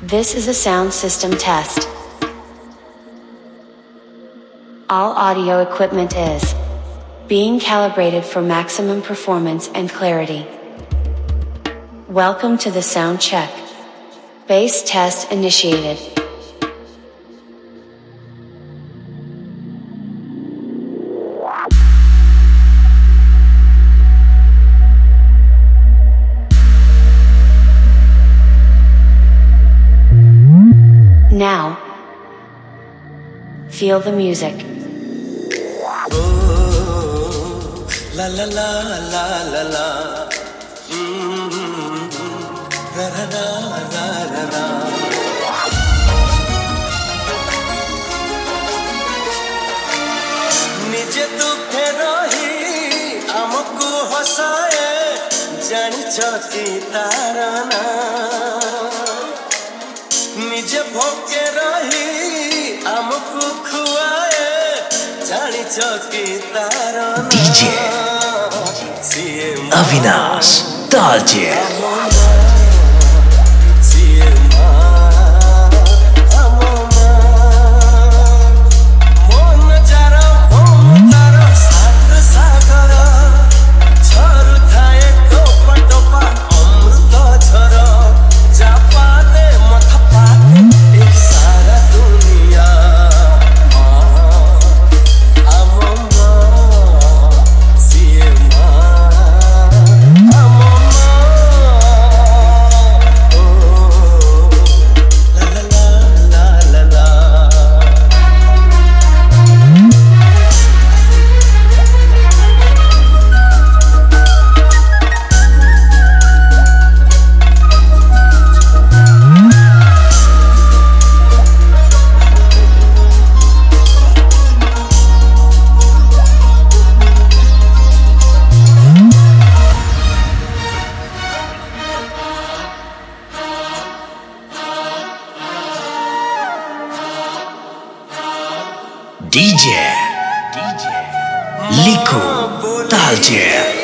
This is a sound system test. All audio equipment is being calibrated for maximum performance and clarity. Welcome to the sound check. Bass test initiated. Now, feel the music. Oh, la la la la la la. La la la la la la. निजे दुखे रही आमको हसाए जानिछ कि तार ना निजे भोगे रही आमको खुआए जानिछ कि तार ना DJ Avinash Talje DJ Liku Talje